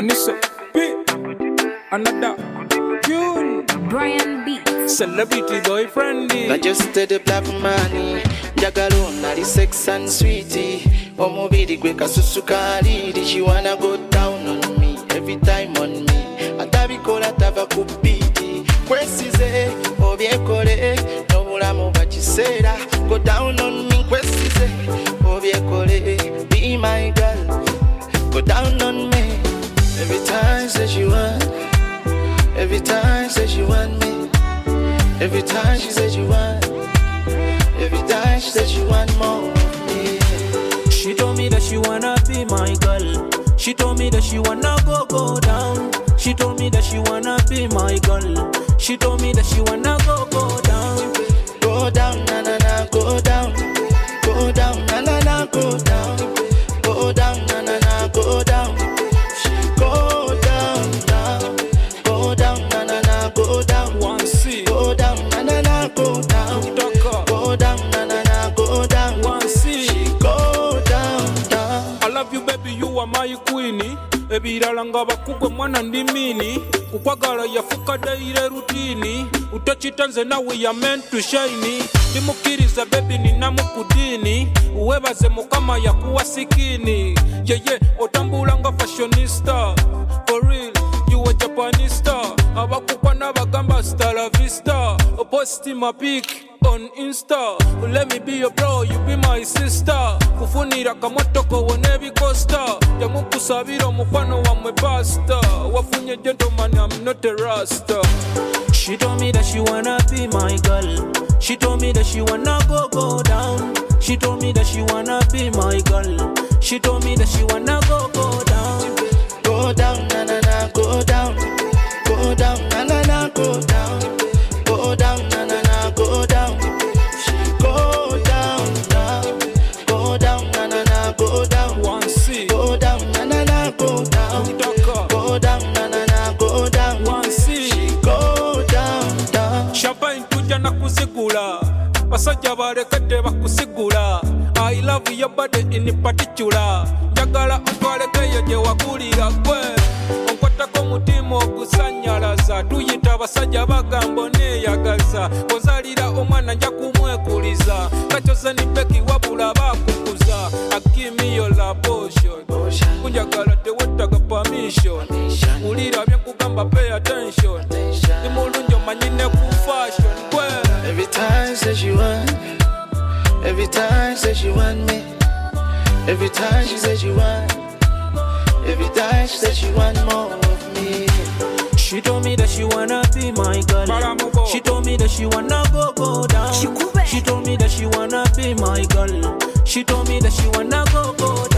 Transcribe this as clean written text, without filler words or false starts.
Anissa B, another June, Brian B, celebrity boyfriend. I just did the black money, Jagalo, nari sex and sweetie. Omobidi gwe kasusukali, she wanna go down on me, every time on me. Atabikola tava kupiti, kwesize, obiekole, nobulamu bachisera. Go down on me, kwesize, obiekole, be my girl. Go down on me, every time say she want, every time say she want me, every time she says she want, every time she says she want more of me. She told me that she wanna be my girl. She told me that she wanna go down. She told me that she wanna be my girl. She told me that she wanna go down. Go down, na na na, go down. Go down, na na na, go down. Go down, na na na, go down. Go down, down. Go down, na na na, go down. One C, Go down, na na na, go down. Go down, na na na, go down. one C. Go down, down. I love you baby, you are my queenie. Ebirala nga bakugwe mwana ndi mini. Kukwagala yafuka daire rutini. Utachita nze nawe ya meant to shine. Ndimukiriza baby ninamukudini. Uwebaze mukama yakuwa sikini. Yeah, otambula nga fashionista. For real, you a Japanese star. Abakupa n'abagamba hasta la vista. Post my pic on Insta. Let me be your bro, you be my sister. Kufunira kamotoko wone bikosta. Yamukusabira omukwano wamwe pasta. Wafunye gentleman, I'm not a rasta. She told me that she wanna be my girl. She told me that she wanna go down. She told me that she wanna be my girl. She told me that she wanna go down. Go down, na na na, go down. Go down, na na na, go down. Go down, na na na, go down. Go down, down. Go down, na na na, go down. One C, Go down, na na na, go down. Go down, na na na, go down. one C. Go down, down. Champagne tujja na kuzigula. Basajja balekedde bakusigula. I love your body in particular. Njagala ontwalekeyo gye wagulira gwe. Onkwatako mutima ogusanyalaza. Tuyita abasajja bagamba oneeyagaza. Ozaalira omwana nja kumwekuliza. Kacyoze ni beki wabula baakukuza. Give me your love potion. Kunjagala tewettaga permission. Wulira bye nkugamba pay attention. Ndi mulungi omanyine ku fashion gwe. Every time say she want, every time say she want me, every time she says she want, every time she says she want more of me. She told me that she wanna be my girl. Baramugo. She told me that she wanna go down. She told me that she wanna be my girl. She told me that she wanna go down.